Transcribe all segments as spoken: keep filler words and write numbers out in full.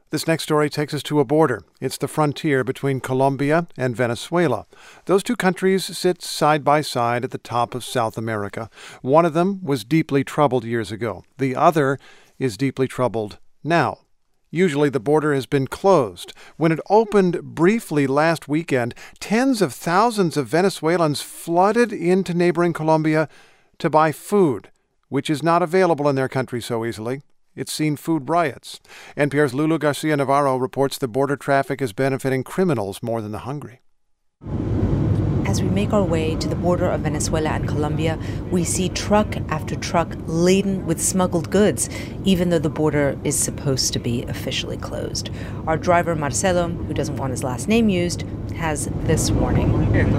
This next story takes us to a border. It's the frontier between Colombia and Venezuela. Those two countries sit side by side at the top of South America. One of them was deeply troubled years ago. The other is deeply troubled now. Usually the border has been closed. When it opened briefly last weekend, tens of thousands of Venezuelans flooded into neighboring Colombia to buy food, which is not available in their country so easily. It's seen food riots. N P R's Lulu Garcia-Navarro reports the border traffic is benefiting criminals more than the hungry. As we make our way to the border of Venezuela and Colombia, we see truck after truck laden with smuggled goods, even though the border is supposed to be officially closed. Our driver, Marcelo, who doesn't want his last name used, has this warning.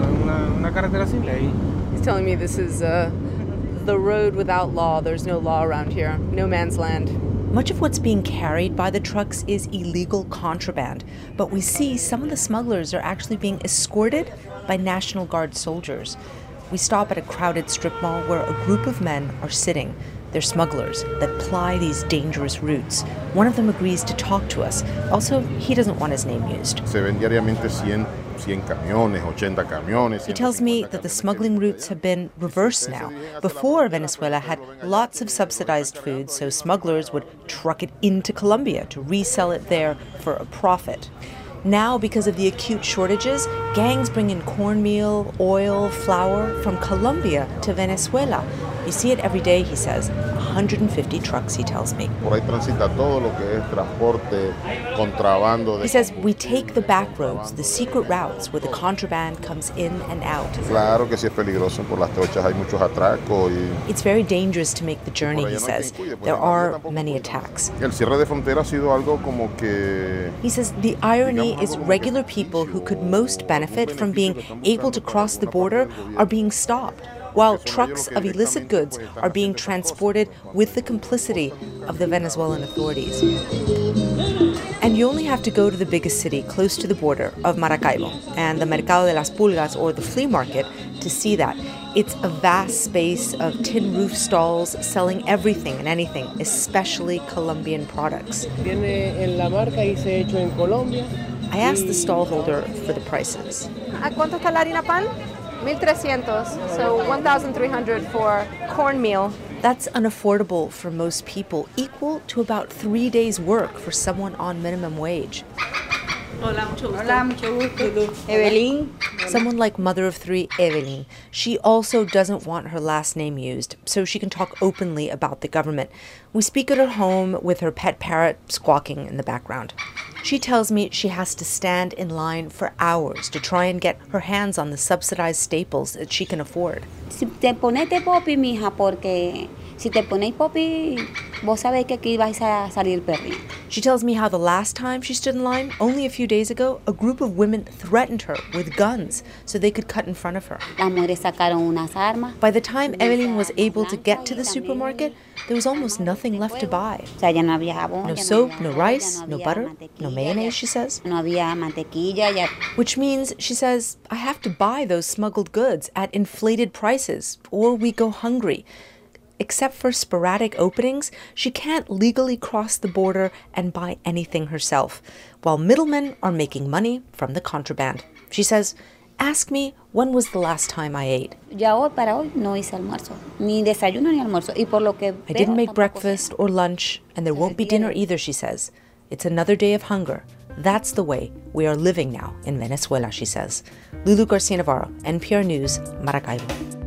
He's telling me this is uh, the road without law. There's no law around here. No man's land. Much of what's being carried by the trucks is illegal contraband, but we see some of the smugglers are actually being escorted by National Guard soldiers. We stop at a crowded strip mall where a group of men are sitting. They're smugglers that ply these dangerous routes. One of them agrees to talk to us. Also, he doesn't want his name used. He tells me that the smuggling routes have been reversed now. Before, Venezuela had lots of subsidized food, so smugglers would truck it into Colombia to resell it there for a profit. Now, because of the acute shortages, gangs bring in cornmeal, oil, flour from Colombia to Venezuela. You see it every day, he says. one hundred fifty trucks, he tells me. He says we take the back roads, the secret routes where the contraband comes in and out. It's very dangerous to make the journey, he says. There are many attacks. He says the irony is regular people who could most benefit from being able to cross the border are being stopped, while trucks of illicit goods are being transported with the complicity of the Venezuelan authorities. And you only have to go to the biggest city close to the border of Maracaibo and the Mercado de las Pulgas, or the flea market, to see that. It's a vast space of tin roof stalls selling everything and anything, especially Colombian products. I asked the stallholder for the prices. ¿A cuánto está la harina pan? mil trescientos, so one thousand three hundred for cornmeal. That's unaffordable for most people, equal to about three days' work for someone on minimum wage. Hola, mucho gusto. Hola, mucho gusto. Evelyn. Someone like mother of three, Evelyn. She also doesn't want her last name used, so she can talk openly about the government. We speak at her home with her pet parrot squawking in the background. She tells me she has to stand in line for hours to try and get her hands on the subsidized staples that she can afford. Si te ponete popi, mija, porque si te ponéis popi, vos sabés que aquí vais a salir perdiendo. She tells me how the last time she stood in line, only a few days ago, a group of women threatened her with guns so they could cut in front of her. Las mujeres sacaron unas armas. By the time Evelyn was able to get to the supermarket, there was almost nothing left to buy. No soap, no rice, no butter, no mayonnaise, she says. Which means, she says, I have to buy those smuggled goods at inflated prices, or we go hungry. Except for sporadic openings, she can't legally cross the border and buy anything herself, while middlemen are making money from the contraband. She says, ask me, when was the last time I ate? I didn't make breakfast or lunch, and there won't be dinner either, she says. It's another day of hunger. That's the way we are living now in Venezuela, she says. Lulu Garcia-Navarro, N P R News, Maracaibo.